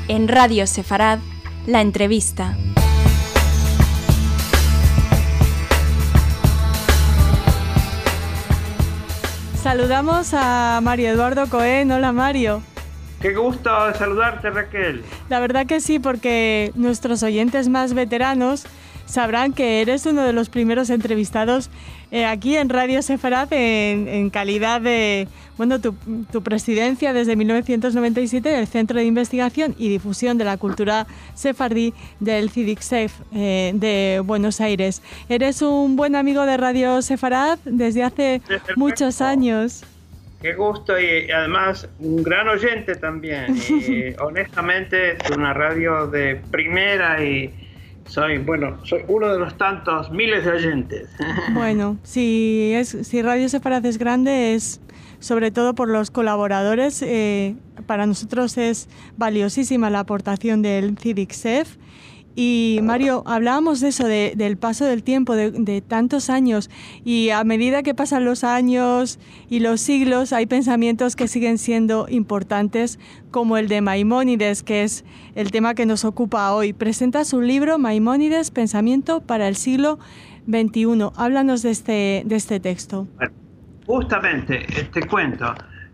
En Radio Sefarad, la entrevista. Saludamos a Mario Eduardo Cohen. Hola, Mario. Qué gusto saludarte, Raquel. La verdad que sí, porque nuestros oyentes más veteranos sabrán que eres uno de los primeros entrevistados aquí en Radio Sefarad en calidad de, bueno, tu presidencia desde 1997 del Centro de Investigación y Difusión de la Cultura Sefardí del CIDICSEF de Buenos Aires. Eres un buen amigo de Radio Sefarad desde hace muchos años. Qué gusto y además un gran oyente también. Honestamente es una radio de primera y soy uno de los tantos miles de oyentes. Bueno, si Radio Sefarad es grande es sobre todo por los colaboradores. Para nosotros es valiosísima la aportación del CIDICSEF. Y Mario, hablábamos de eso, del paso del tiempo, de tantos años, y a medida que pasan los años y los siglos hay pensamientos que siguen siendo importantes, como el de Maimónides, que es el tema que nos ocupa hoy. Presenta su libro Maimónides, Pensamiento para el siglo XXI. Háblanos de este texto. Bueno, justamente, te cuento,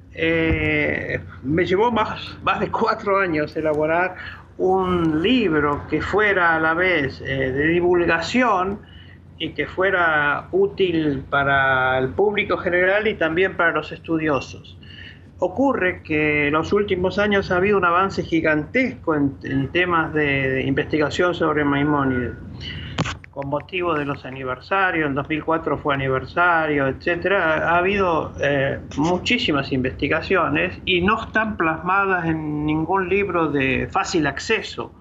me llevó más de 4 años elaborar un libro que fuera a la vez de divulgación y que fuera útil para el público general y también para los estudiosos. Ocurre que en los últimos años ha habido un avance gigantesco en temas de investigación sobre Maimónides, con motivo de los aniversarios. En 2004 fue aniversario, etcétera. Ha habido muchísimas investigaciones y no están plasmadas en ningún libro de fácil acceso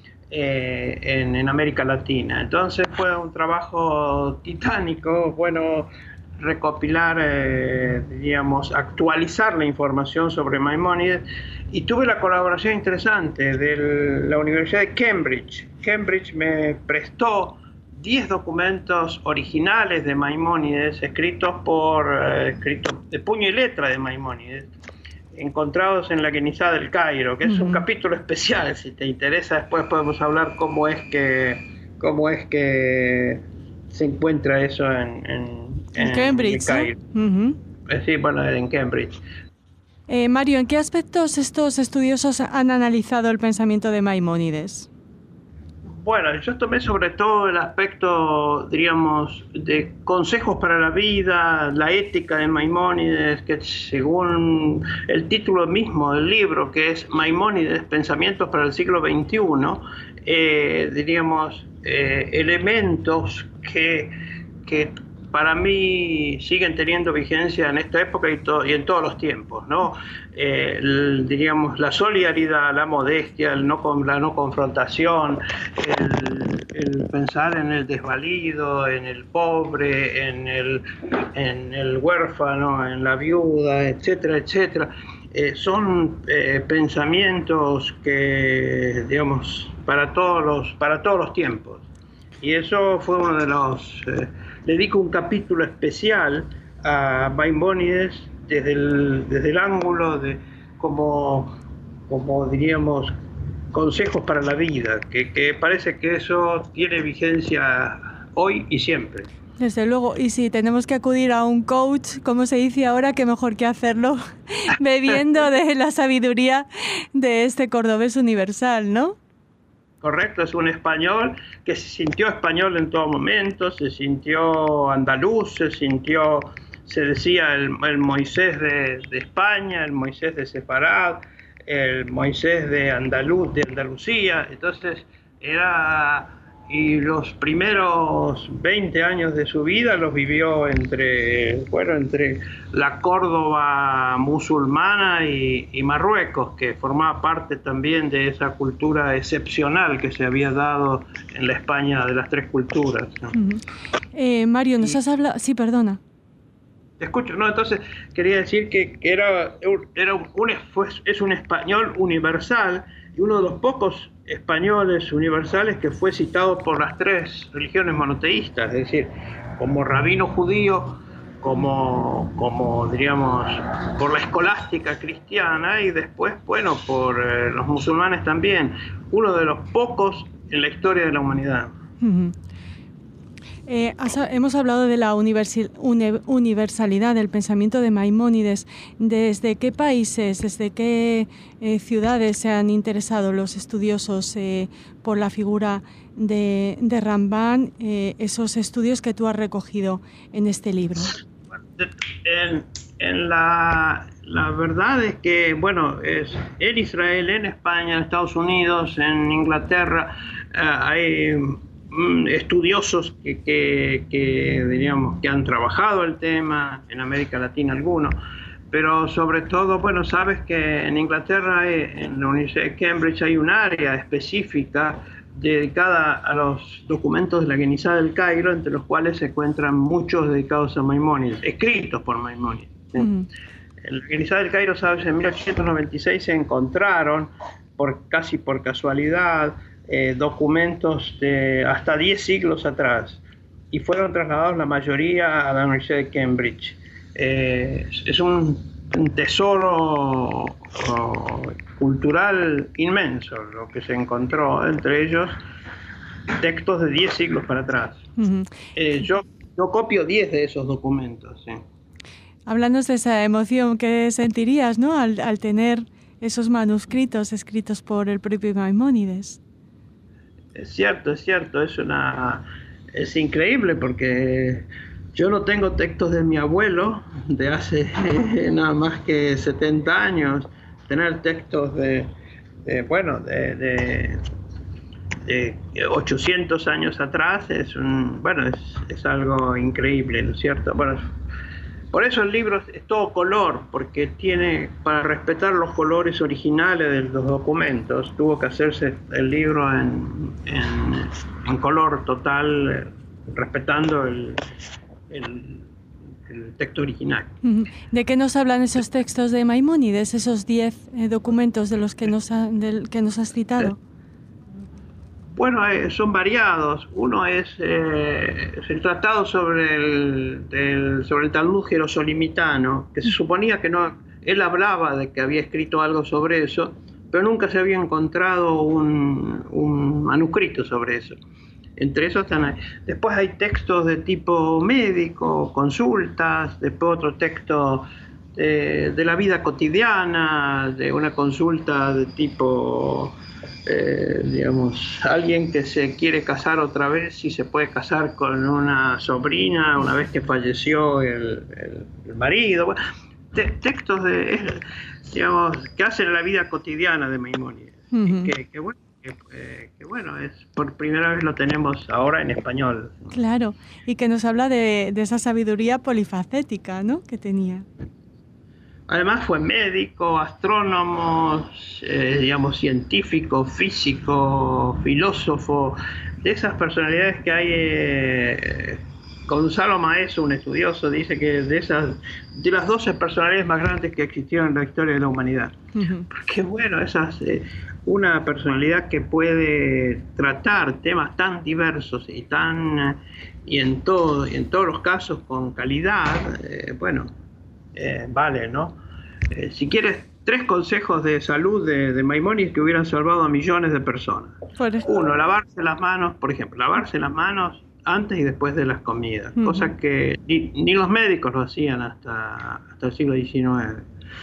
en América Latina. Entonces fue un trabajo titánico, recopilar, actualizar la información sobre Maimónides, y tuve la colaboración interesante de la Universidad de Cambridge. Cambridge me prestó 10 documentos originales de Maimónides, escritos de puño y letra de Maimónides, encontrados en la Kenizá del Cairo, que es un capítulo especial. Si te interesa, después podemos hablar cómo es que se encuentra eso en Cambridge, Cairo. ¿no? Sí, en Cambridge. Mario, ¿en qué aspectos estos estudiosos han analizado el pensamiento de Maimónides? Bueno, yo tomé sobre todo el aspecto, diríamos, de consejos para la vida, la ética de Maimónides, que según el título mismo del libro, que es Maimónides, Pensamientos para el siglo XXI, elementos que para mí siguen teniendo vigencia en esta época y en todos los tiempos, ¿no? La solidaridad, la modestia, la no confrontación, el pensar en el desvalido, en el pobre, en el huérfano, en la viuda, etcétera, etcétera. Son pensamientos que, para todos los tiempos. Y eso fue uno de los... dedico un capítulo especial a Maimónides desde el ángulo de como diríamos, consejos para la vida, que parece que eso tiene vigencia hoy y siempre. Desde luego, y si tenemos que acudir a un coach, como se dice ahora, qué mejor que hacerlo bebiendo de la sabiduría de este cordobés universal, ¿no? Correcto, es un español que se sintió español en todo momento, se sintió andaluz, se decía el Moisés de España, el Moisés de Sefarad, el Moisés de Andalucía. Entonces y los primeros 20 años de su vida los vivió entre la Córdoba musulmana y Marruecos, que formaba parte también de esa cultura excepcional que se había dado en la España de las 3 culturas, ¿no? Mario, nos has hablado... Sí, perdona. Te escucho, ¿no? Entonces quería decir que es un español universal, y uno de los pocos españoles universales que fue citado por las 3 religiones monoteístas, es decir, como rabino judío, como diríamos, por la escolástica cristiana y después, bueno, por los musulmanes también, uno de los pocos en la historia de la humanidad. Uh-huh. Hemos hablado de la universalidad del pensamiento de Maimónides. ¿Desde qué países, desde qué ciudades se han interesado los estudiosos por la figura de Ramban, esos estudios que tú has recogido en este libro? La verdad es que, bueno, es en Israel, en España, en Estados Unidos, en Inglaterra, hay estudiosos que diríamos que han trabajado el tema, en América Latina algunos, pero sobre todo, bueno, sabes que en Inglaterra, en la Universidad de Cambridge, hay un área específica dedicada a los documentos de la Guenizá del Cairo, entre los cuales se encuentran muchos dedicados a Maimónides, escritos por Maimónides. ¿Sí? En la Guenizá del Cairo, sabes, en 1896 se encontraron, casi por casualidad, documentos de hasta 10 siglos atrás, y fueron trasladados la mayoría a la Universidad de Cambridge. Es un tesoro cultural inmenso lo que se encontró, entre ellos textos de 10 siglos para atrás. Uh-huh. Yo copio 10 de esos documentos. ¿Sí? Háblanos de esa emoción que sentirías, ¿no?, al tener esos manuscritos escritos por el propio Maimónides. Es cierto, es increíble porque yo no tengo textos de mi abuelo de hace nada más que 70 años. Tener textos de 800 años atrás es algo increíble, ¿no es cierto? Bueno, por eso el libro es todo color, porque para respetar los colores originales de los documentos, tuvo que hacerse el libro en color total, respetando el texto original. ¿De qué nos hablan esos textos de Maimónides, esos 10 documentos de los que nos has citado? Bueno, son variados. Uno es el tratado sobre el Talmud jerosolimitano, que se suponía que no, él hablaba de que había escrito algo sobre eso, pero nunca se había encontrado un manuscrito sobre eso. Entre esos están ahí. Después hay textos de tipo médico, consultas, después otro texto de la vida cotidiana, de una consulta de tipo, alguien que se quiere casar otra vez, si se puede casar con una sobrina una vez que falleció el marido. Bueno, textos que hacen la vida cotidiana de Maimónides. Uh-huh. Que bueno, por primera vez lo tenemos ahora en español. Claro, y que nos habla de esa sabiduría polifacética, ¿no?, que tenía. Además fue médico, astrónomo, científico, físico, filósofo, de esas personalidades que hay. Gonzalo Maeztu, un estudioso, dice que de las 12 personalidades más grandes que existieron en la historia de la humanidad. Uh-huh. Porque bueno, una personalidad que puede tratar temas tan diversos y en todos los casos con calidad, vale, ¿no? Si quieres, 3 consejos de salud de Maimónides que hubieran salvado a millones de personas. Uno, lavarse las manos, por ejemplo, antes y después de las comidas, uh-huh. Cosa que ni los médicos lo hacían hasta el siglo XIX.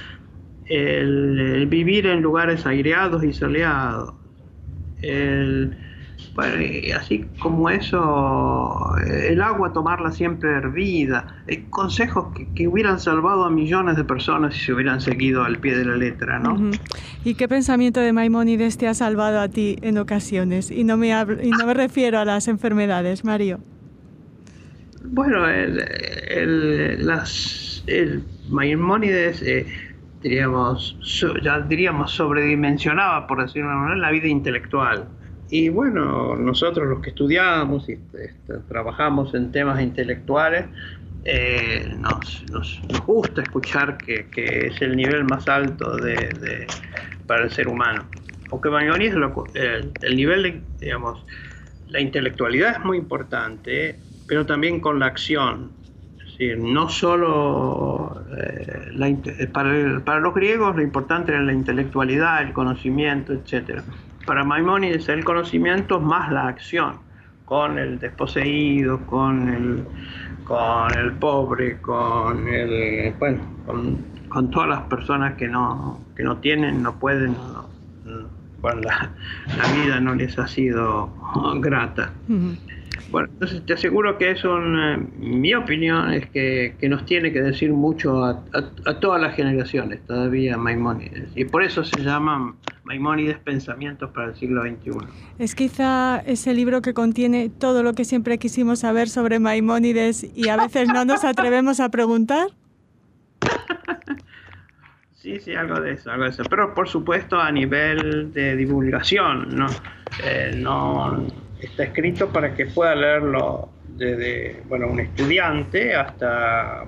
El vivir en lugares aireados y soleados. Y así como eso, el agua tomarla siempre hervida. Consejos que hubieran salvado a millones de personas si se hubieran seguido al pie de la letra, ¿no? Uh-huh. ¿Y qué pensamiento de Maimónides te ha salvado a ti en ocasiones? Y no me refiero a las enfermedades, Mario. Bueno, Maimónides, diríamos sobredimensionaba, por decirlo de una manera, la vida intelectual. Y bueno, nosotros los que estudiamos y trabajamos en temas intelectuales, nos gusta escuchar que es el nivel más alto para el ser humano. Aunque Maimónides, el nivel la intelectualidad es muy importante, pero también con la acción. decir, no solo para los griegos lo importante era la intelectualidad, el conocimiento, etc. Para Maimónides el conocimiento más la acción, con el desposeído, con el pobre, con todas las personas que no tienen, no pueden, bueno, la vida no les ha sido grata. Uh-huh. Bueno, entonces te aseguro que mi opinión es que nos tiene que decir mucho a todas las generaciones todavía Maimónides, y por eso se llaman Maimónides Pensamientos para el siglo XXI. Es quizá ese libro que contiene todo lo que siempre quisimos saber sobre Maimónides y a veces no nos atrevemos a preguntar. Sí, algo de eso. Pero por supuesto a nivel de divulgación, ¿no? No está escrito para que pueda leerlo desde un estudiante hasta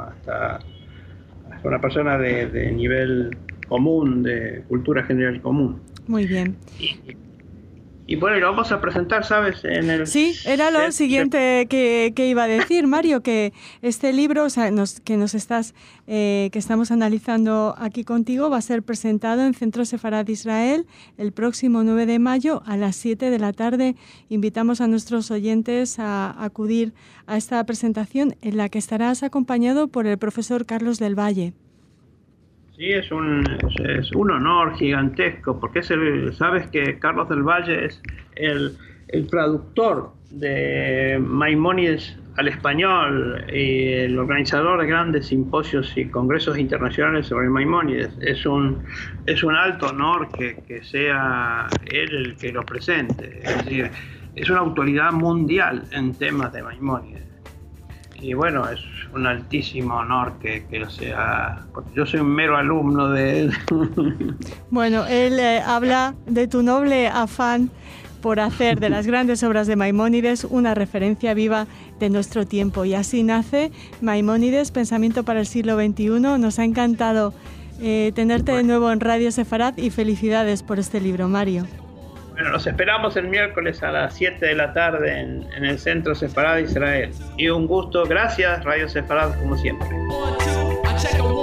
una persona de nivel común, de cultura general común. Muy bien. Y bueno, lo vamos a presentar, ¿sabes? Sí, era lo siguiente que iba a decir, Mario, que este libro, o sea, que estamos analizando aquí contigo, va a ser presentado en Centro Sefarad Israel el próximo 9 de mayo a las 7 de la tarde. Invitamos a nuestros oyentes a acudir a esta presentación en la que estarás acompañado por el profesor Carlos del Valle. Sí, es un honor gigantesco, porque sabes que Carlos del Valle es el traductor de Maimónides al español y el organizador de grandes simposios y congresos internacionales sobre Maimónides. Es un alto honor que sea él el que lo presente. Es decir, es una autoridad mundial en temas de Maimónides. Y bueno, es un altísimo honor que lo sea, porque yo soy un mero alumno de él. Bueno, él habla de tu noble afán por hacer de las grandes obras de Maimónides una referencia viva de nuestro tiempo. Y así nace Maimónides, Pensamiento para el siglo XXI. Nos ha encantado tenerte de nuevo en Radio Sefarad y felicidades por este libro, Mario. Bueno, nos esperamos el miércoles a las 7 de la tarde en el Centro Sefarad Israel. Y un gusto, gracias Radio Sefarad como siempre.